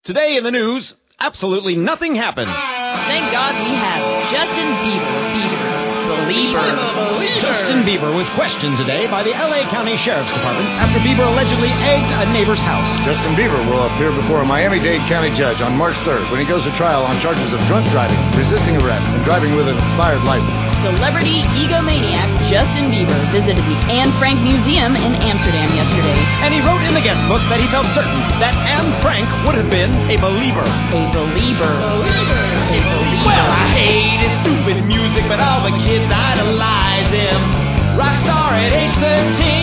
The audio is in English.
Today in the news, absolutely nothing happened. Thank God we have Justin Bieber. Justin Bieber was questioned today by the L.A. County Sheriff's Department after Bieber allegedly egged a neighbor's house. Justin Bieber will appear before a Miami-Dade County judge on March 3rd when he goes to trial on charges of drunk driving, resisting arrest, and driving with an expired license. Celebrity egomaniac Justin Bieber visited the Anne Frank Museum in Amsterdam yesterday. And he wrote in the guest book that he felt certain that Anne Frank would have been a believer. A believer. Well, I hate his stupid music, but all the kids idolize him. Rockstar at age 13.